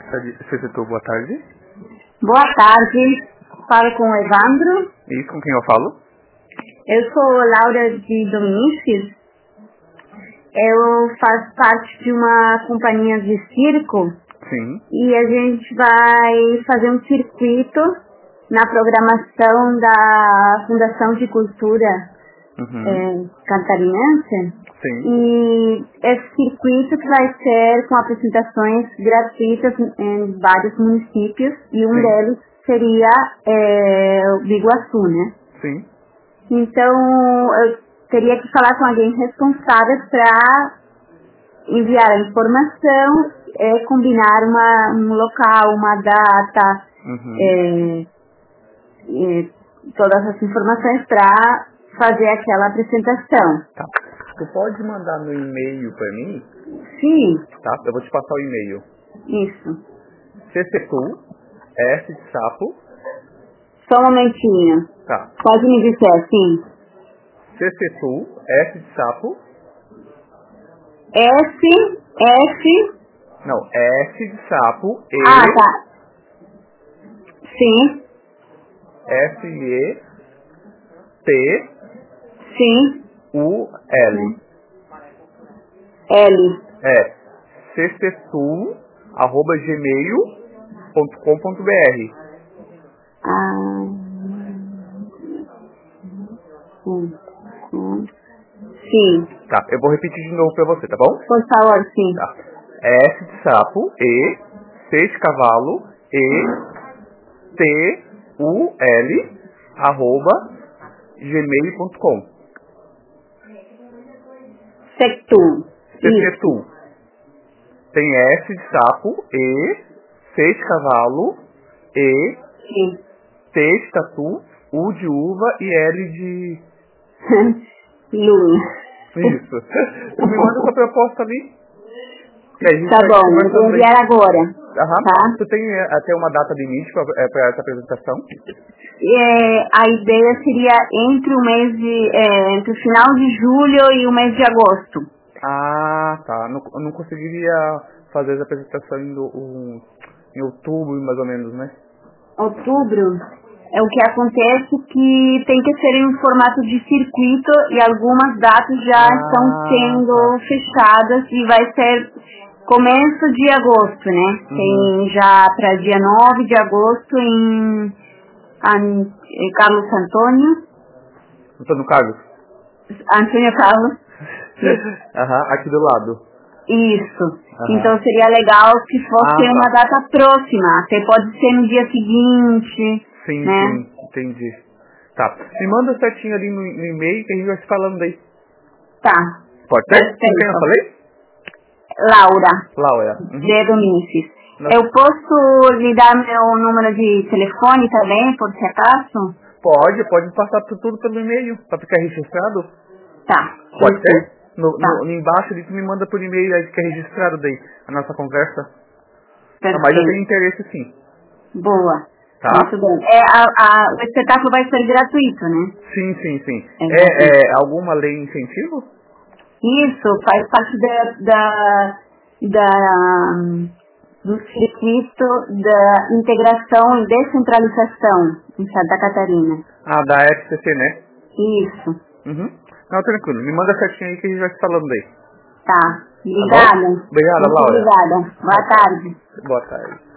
CCTU, boa tarde. Boa tarde, falo com o Evandro. E com quem eu falo? Eu sou Laura de Domingos. Eu faço parte de uma companhia de circo. Sim. E a gente vai fazer um circuito na programação da Fundação de Cultura Catarinense. Sim. E esse circuito que vai ser com apresentações gratuitas em vários municípios, e um deles seria o Biguaçu, né? Sim. Então, eu teria que falar com alguém responsável para enviar a informação, combinar um local, uma data, todas as informações para fazer aquela apresentação. Tá. Tu pode mandar no e-mail para mim? Sim. Tá, eu vou te passar o e-mail. Isso. CCTU, S de sapo. Só um momentinho. Tá. Pode me dizer assim? CCTU, S de sapo. F. Não, S de sapo, E. Ah, tá. Sim. S-E. T. Sim. U-L. L. cctu@gmail.com.br. Sim. Tá, eu vou repetir de novo pra você, tá bom? Por favor, sim. Tá. S de sapo, E, C de cavalo, E, T, U, L, @gmail.com. Sectu. CCTU. Tem S de sapo, E, C de cavalo, E, Sim. T de tatu, U de uva e L de... Lula. Isso. Tu me manda essa proposta ali. E aí a gente Tá vai bom, eu conversando vou aí. enviar agora. Aham. Tá? Tu tem até uma data limite pra essa apresentação? A ideia seria entre o final de julho e o mês de agosto. Ah, tá. Não conseguiria fazer essa apresentação em outubro, mais ou menos, né? Outubro é o que acontece, que tem que ser em um formato de circuito e algumas datas já estão sendo fechadas e vai ser começo de agosto, né? Tem já para dia 9 de agosto em Carlos Antônio. Antônio Carlos? Antônio Carlos. Aham, aqui do lado. Isso. Então seria legal que fosse uma data próxima. Até pode ser no dia seguinte. Sim, né? sim, entendi. Tá. Me manda certinho ali no e-mail que a gente vai se falando daí. Tá. Pode ser? Com quem eu falei? Laura. De Domingos. Eu posso lhe dar meu número de telefone também, por se acaso? Pode passar tudo pelo e-mail, pra ficar registrado. Tá. Pode ser? Tá. Embaixo ali tu me manda por e-mail, aí fica registrado daí, a nossa conversa. Perfeito. Mas eu tenho interesse sim. Boa. Tá? Muito bem. O espetáculo vai ser gratuito, né? Sim. É alguma lei de incentivo? Isso, faz parte do circuito da integração e descentralização em Santa Catarina. Ah, da FCC, né? Isso. Não, tranquilo. Me manda certinho aí que a gente vai se falando daí. Tá. Obrigada. Tá bom? Obrigada, Muito Laura. obrigada. Boa tarde. Boa tarde.